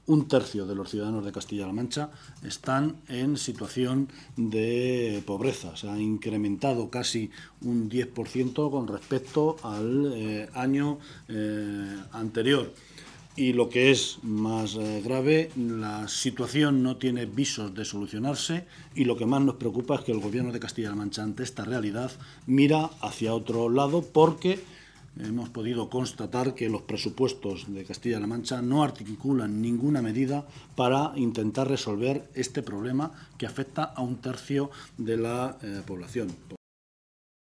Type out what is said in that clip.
un tercio de los ciudadanos de Castilla-La Mancha están en situación de pobreza. Se ha incrementado casi un 10% con respecto al año anterior. Y lo que es más grave, la situación no tiene visos de solucionarse y lo que más nos preocupa es que el Gobierno de Castilla-La Mancha, ante esta realidad, mira hacia otro lado porque hemos podido constatar que los presupuestos de Castilla-La Mancha no articulan ninguna medida para intentar resolver este problema que afecta a un tercio de la población.